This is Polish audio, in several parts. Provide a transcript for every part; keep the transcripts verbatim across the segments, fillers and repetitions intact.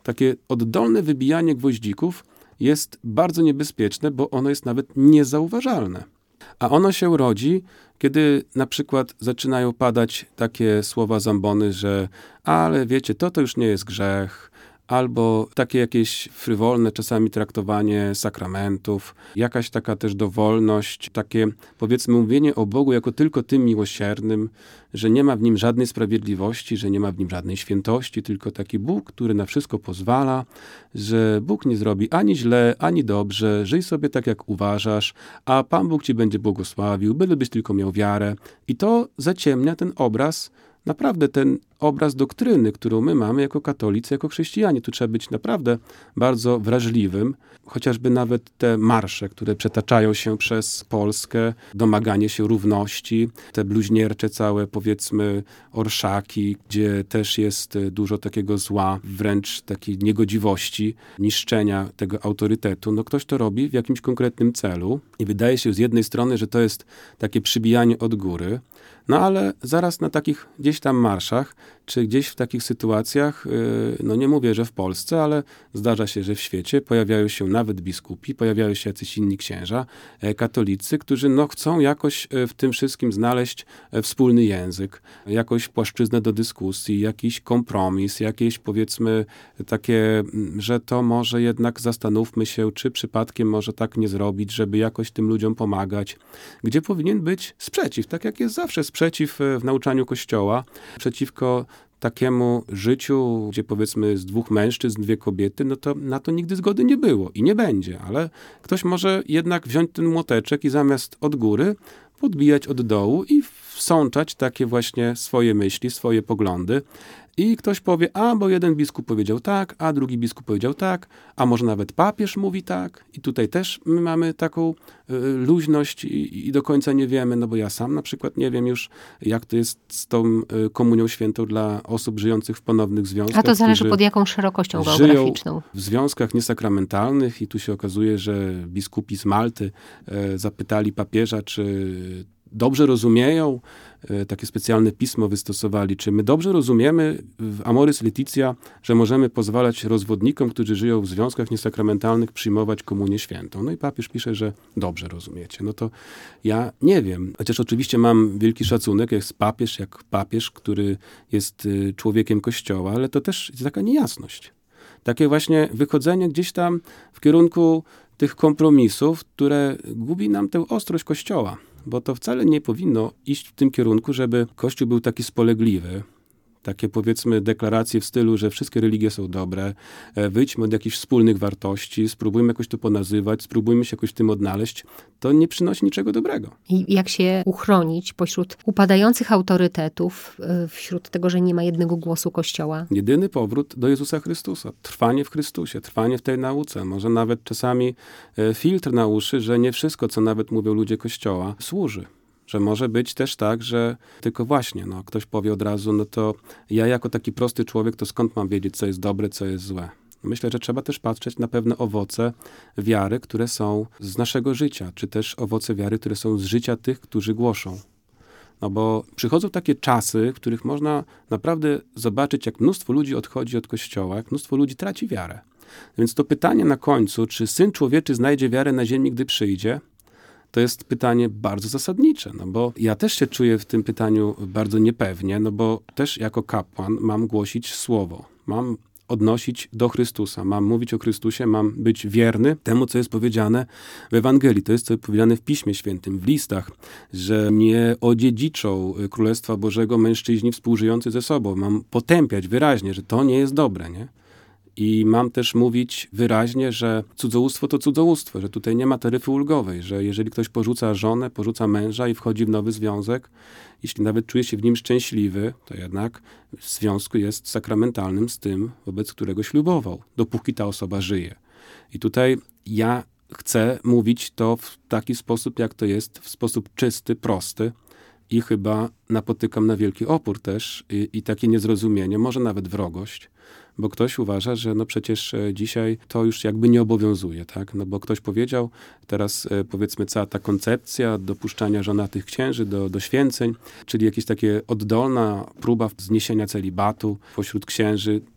Takie oddolne wybijanie gwoździków jest bardzo niebezpieczne, bo ono jest nawet niezauważalne. A ono się rodzi, kiedy na przykład zaczynają padać takie słowa zambony, że ale wiecie, to to już nie jest grzech, albo takie jakieś frywolne czasami traktowanie sakramentów, jakaś taka też dowolność, takie powiedzmy mówienie o Bogu jako tylko tym miłosiernym, że nie ma w nim żadnej sprawiedliwości, że nie ma w nim żadnej świętości, tylko taki Bóg, który na wszystko pozwala, że Bóg nie zrobi ani źle, ani dobrze, żyj sobie tak jak uważasz, a Pan Bóg ci będzie błogosławił, bylebyś tylko miał wiarę. I to zaciemnia ten obraz, naprawdę ten obraz doktryny, którą my mamy jako katolicy, jako chrześcijanie. Tu trzeba być naprawdę bardzo wrażliwym. Chociażby nawet te marsze, które przetaczają się przez Polskę, domaganie się równości, te bluźniercze całe, powiedzmy, orszaki, gdzie też jest dużo takiego zła, wręcz takiej niegodziwości, niszczenia tego autorytetu. No ktoś to robi w jakimś konkretnym celu i wydaje się z jednej strony, że to jest takie przybijanie od góry, no ale zaraz na takich gdzieś tam marszach, czy gdzieś w takich sytuacjach, no nie mówię, że w Polsce, ale zdarza się, że w świecie pojawiają się nawet biskupi, pojawiają się jacyś inni księża, katolicy, którzy no chcą jakoś w tym wszystkim znaleźć wspólny język, jakąś płaszczyznę do dyskusji, jakiś kompromis, jakieś powiedzmy takie, że to może jednak zastanówmy się, czy przypadkiem może tak nie zrobić, żeby jakoś tym ludziom pomagać, gdzie powinien być sprzeciw, tak jak jest zawsze sprzeciw w nauczaniu Kościoła, przeciwko takiemu życiu, gdzie powiedzmy z dwóch mężczyzn, dwie kobiety, no to na to nigdy zgody nie było i nie będzie, ale ktoś może jednak wziąć ten młoteczek i zamiast od góry podbijać od dołu i wsączać takie właśnie swoje myśli, swoje poglądy. I ktoś powie, a bo jeden biskup powiedział tak, a drugi biskup powiedział tak, a może nawet papież mówi tak. I tutaj też my mamy taką y, luźność i, i do końca nie wiemy, no bo ja sam na przykład nie wiem już, jak to jest z tą y, komunią świętą dla osób żyjących w ponownych związkach. A to zależy pod jaką szerokością żyją geograficzną. W związkach niesakramentalnych i tu się okazuje, że biskupi z Malty y, zapytali papieża, czy dobrze rozumieją, takie specjalne pismo wystosowali, czy my dobrze rozumiemy w Amoris Laetitia, że możemy pozwalać rozwodnikom, którzy żyją w związkach niesakramentalnych, przyjmować komunię świętą. No i papież pisze, że dobrze rozumiecie. No to ja nie wiem. Chociaż oczywiście mam wielki szacunek, jest papież, jak papież, który jest człowiekiem Kościoła, ale to też jest taka niejasność. Takie właśnie wychodzenie gdzieś tam w kierunku tych kompromisów, które gubi nam tę ostrość Kościoła. Bo to wcale nie powinno iść w tym kierunku, żeby Kościół był taki spolegliwy. Takie powiedzmy deklaracje w stylu, że wszystkie religie są dobre, wyjdźmy od jakichś wspólnych wartości, spróbujmy jakoś to ponazywać, spróbujmy się jakoś w tym odnaleźć. To nie przynosi niczego dobrego. I jak się uchronić pośród upadających autorytetów, wśród tego, że nie ma jednego głosu Kościoła? Jedyny powrót do Jezusa Chrystusa. Trwanie w Chrystusie, trwanie w tej nauce. Może nawet czasami filtr na uszy, że nie wszystko, co nawet mówią ludzie Kościoła, służy. Że może być też tak, że tylko właśnie, no, ktoś powie od razu, no to ja jako taki prosty człowiek, to skąd mam wiedzieć, co jest dobre, co jest złe? Myślę, że trzeba też patrzeć na pewne owoce wiary, które są z naszego życia, czy też owoce wiary, które są z życia tych, którzy głoszą. No bo przychodzą takie czasy, w których można naprawdę zobaczyć, jak mnóstwo ludzi odchodzi od Kościoła, jak mnóstwo ludzi traci wiarę. Więc to pytanie na końcu, czy Syn Człowieczy znajdzie wiarę na ziemi, gdy przyjdzie, to jest pytanie bardzo zasadnicze, no bo ja też się czuję w tym pytaniu bardzo niepewnie, no bo też jako kapłan mam głosić słowo, mam odnosić do Chrystusa, mam mówić o Chrystusie, mam być wierny temu, co jest powiedziane w Ewangelii, to jest co jest powiedziane w Piśmie Świętym, w listach, że nie odziedziczą Królestwa Bożego mężczyźni współżyjący ze sobą. Mam potępiać wyraźnie, że to nie jest dobre, nie? I mam też mówić wyraźnie, że cudzołóstwo to cudzołóstwo, że tutaj nie ma taryfy ulgowej, że jeżeli ktoś porzuca żonę, porzuca męża i wchodzi w nowy związek, jeśli nawet czuje się w nim szczęśliwy, to jednak w związku jest sakramentalnym z tym, wobec którego ślubował, dopóki ta osoba żyje. I tutaj ja chcę mówić to w taki sposób, jak to jest, w sposób czysty, prosty, i chyba napotykam na wielki opór też i, i takie niezrozumienie, może nawet wrogość, bo ktoś uważa, że no przecież dzisiaj to już jakby nie obowiązuje, tak? No bo ktoś powiedział, teraz powiedzmy cała ta koncepcja dopuszczania żonatych księży do, do święceń, czyli jakieś takie oddolna próba zniesienia celibatu pośród księży,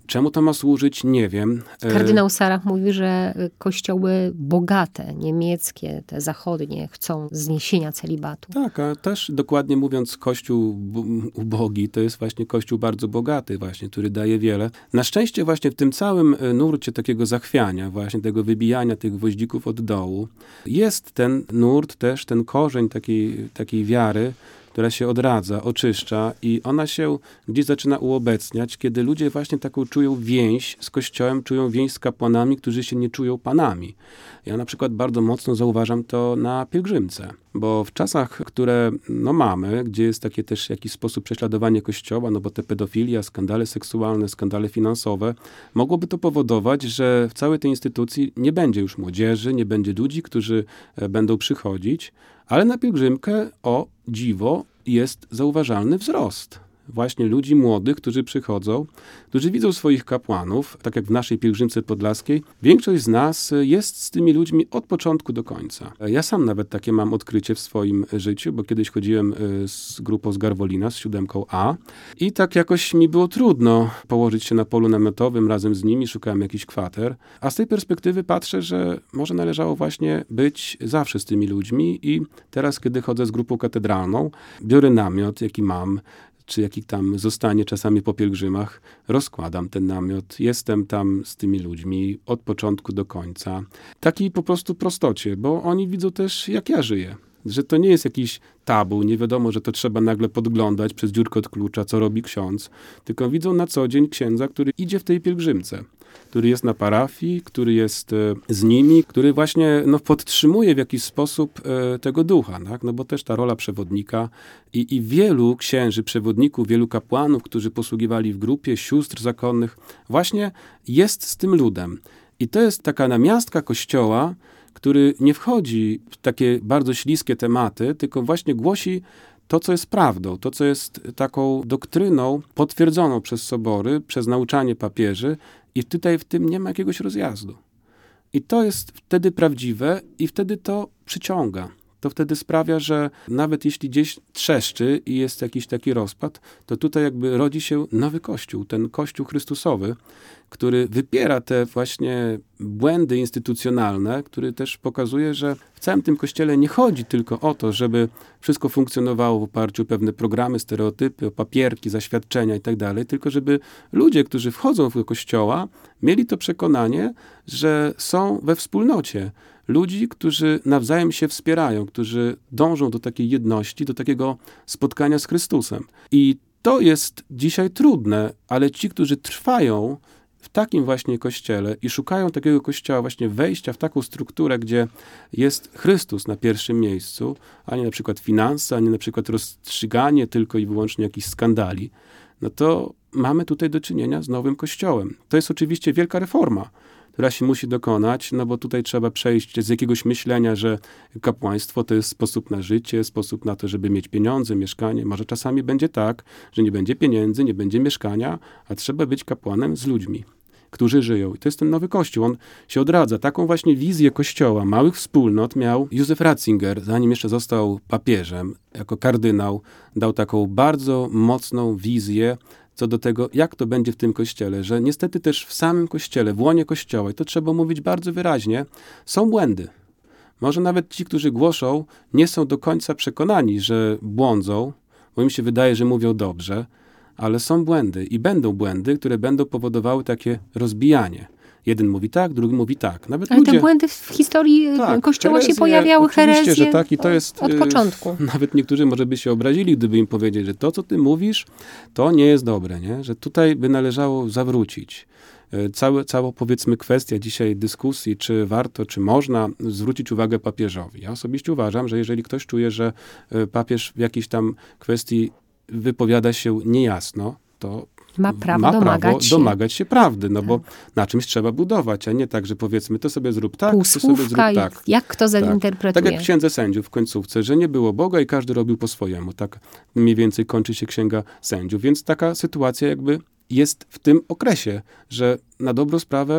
Czemu to ma służyć? Nie wiem. Kardynał Sarach mówi, że kościoły bogate, niemieckie, te zachodnie, chcą zniesienia celibatu. Tak, a też dokładnie mówiąc, kościół ubogi to jest właśnie kościół bardzo bogaty właśnie, który daje wiele. Na szczęście właśnie w tym całym nurcie takiego zachwiania, właśnie tego wybijania tych gwoździków od dołu, jest ten nurt też, ten korzeń takiej, takiej wiary, która się odradza, oczyszcza i ona się gdzieś zaczyna uobecniać, kiedy ludzie właśnie taką czują więź z Kościołem, czują więź z kapłanami, którzy się nie czują panami. Ja na przykład bardzo mocno zauważam to na pielgrzymce, bo w czasach, które no, mamy, gdzie jest takie też jakiś sposób prześladowanie Kościoła, no bo te pedofilia, skandale seksualne, skandale finansowe, mogłoby to powodować, że w całej tej instytucji nie będzie już młodzieży, nie będzie ludzi, którzy będą przychodzić, ale na pielgrzymkę, o dziwo, jest zauważalny wzrost. Właśnie ludzi młodych, którzy przychodzą, którzy widzą swoich kapłanów, tak jak w naszej pielgrzymce podlaskiej. Większość z nas jest z tymi ludźmi od początku do końca. Ja sam nawet takie mam odkrycie w swoim życiu, bo kiedyś chodziłem z grupą z Garwolina, z siódemką A i tak jakoś mi było trudno położyć się na polu namiotowym razem z nimi, szukałem jakichś kwater. A z tej perspektywy patrzę, że może należało właśnie być zawsze z tymi ludźmi i teraz, kiedy chodzę z grupą katedralną, biorę namiot, jaki mam, czy jaki tam zostanie czasami po pielgrzymach, rozkładam ten namiot, jestem tam z tymi ludźmi od początku do końca. Takiej po prostu prostocie, bo oni widzą też, jak ja żyję. Że to nie jest jakiś tabu, nie wiadomo, że to trzeba nagle podglądać przez dziurkę od klucza, co robi ksiądz, tylko widzą na co dzień księdza, który idzie w tej pielgrzymce, który jest na parafii, który jest z nimi, który właśnie no, podtrzymuje w jakiś sposób e, tego ducha, tak? No bo też ta rola przewodnika i, i wielu księży, przewodników, wielu kapłanów, którzy posługiwali w grupie, sióstr zakonnych, właśnie jest z tym ludem. I to jest taka namiastka Kościoła, który nie wchodzi w takie bardzo śliskie tematy, tylko właśnie głosi to, co jest prawdą, to, co jest taką doktryną potwierdzoną przez sobory, przez nauczanie papieży i tutaj w tym nie ma jakiegoś rozjazdu. I to jest wtedy prawdziwe i wtedy to przyciąga. To wtedy sprawia, że nawet jeśli gdzieś trzeszczy i jest jakiś taki rozpad, to tutaj jakby rodzi się nowy Kościół, ten Kościół Chrystusowy, który wypiera te właśnie błędy instytucjonalne, który też pokazuje, że w całym tym Kościele nie chodzi tylko o to, żeby wszystko funkcjonowało w oparciu o pewne programy, stereotypy, o papierki, zaświadczenia i tak dalej, tylko żeby ludzie, którzy wchodzą do Kościoła, mieli to przekonanie, że są we wspólnocie ludzi, którzy nawzajem się wspierają, którzy dążą do takiej jedności, do takiego spotkania z Chrystusem. I to jest dzisiaj trudne, ale ci, którzy trwają w takim właśnie Kościele i szukają takiego Kościoła właśnie wejścia w taką strukturę, gdzie jest Chrystus na pierwszym miejscu, a nie na przykład finanse, a nie na przykład rozstrzyganie tylko i wyłącznie jakichś skandali, no to mamy tutaj do czynienia z nowym Kościołem. To jest oczywiście wielka reforma, która się musi dokonać, no bo tutaj trzeba przejść z jakiegoś myślenia, że kapłaństwo to jest sposób na życie, sposób na to, żeby mieć pieniądze, mieszkanie. Może czasami będzie tak, że nie będzie pieniędzy, nie będzie mieszkania, a trzeba być kapłanem z ludźmi, którzy żyją. I to jest ten nowy Kościół. On się odradza. Taką właśnie wizję Kościoła, małych wspólnot miał Józef Ratzinger, zanim jeszcze został papieżem, jako kardynał, dał taką bardzo mocną wizję co do tego, jak to będzie w tym Kościele, że niestety też w samym Kościele, w łonie Kościoła, i to trzeba mówić bardzo wyraźnie, są błędy. Może nawet ci, którzy głoszą, nie są do końca przekonani, że błądzą, bo im się wydaje, że mówią dobrze, ale są błędy i będą błędy, które będą powodowały takie rozbijanie. Jeden mówi tak, drugi mówi tak. Nawet ale ludzie, te błędy w historii tak, Kościoła herezje, się pojawiały, herezje że tak, i to jest, od początku. Nawet niektórzy może by się obrazili, gdyby im powiedzieć, że to, co ty mówisz, to nie jest dobre, nie? Że tutaj by należało zawrócić. Całe, cała, powiedzmy, kwestia dzisiaj dyskusji, czy warto, czy można zwrócić uwagę papieżowi. Ja osobiście uważam, że jeżeli ktoś czuje, że papież w jakiejś tam kwestii wypowiada się niejasno, to ma prawo, ma prawo domagać, się. domagać się prawdy, no tak. bo na czymś trzeba budować, a nie tak, że powiedzmy, to sobie zrób tak, to sobie zrób tak. Jak kto zinterpretuje. Tak. tak jak w Księdze Sędziów w końcówce, że nie było Boga i każdy robił po swojemu. Tak mniej więcej kończy się Księga Sędziów. Więc taka sytuacja jakby jest w tym okresie, że na dobrą sprawę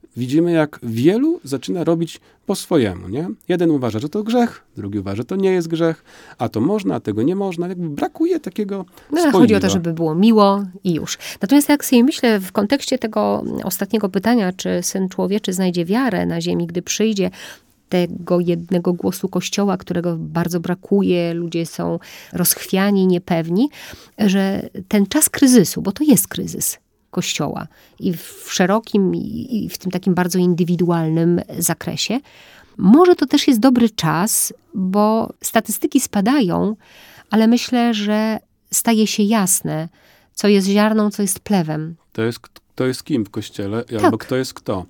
widzimy, jak wielu zaczyna robić po swojemu, nie? Jeden uważa, że to grzech, drugi uważa, że to nie jest grzech, a to można, a tego nie można. Jakby brakuje takiego No, spoiwa. chodzi o to, żeby było miło i już. Natomiast jak sobie myślę w kontekście tego ostatniego pytania, czy Syn Człowieczy znajdzie wiarę na ziemi, gdy przyjdzie, tego jednego głosu Kościoła, którego bardzo brakuje, ludzie są rozchwiani, niepewni, że ten czas kryzysu, bo to jest kryzys Kościoła i w szerokim i w tym takim bardzo indywidualnym zakresie, może to też jest dobry czas, bo statystyki spadają, ale myślę, że staje się jasne, co jest ziarną, co jest plewem. To jest, kto jest kim w Kościele, Tak. albo kto jest kto.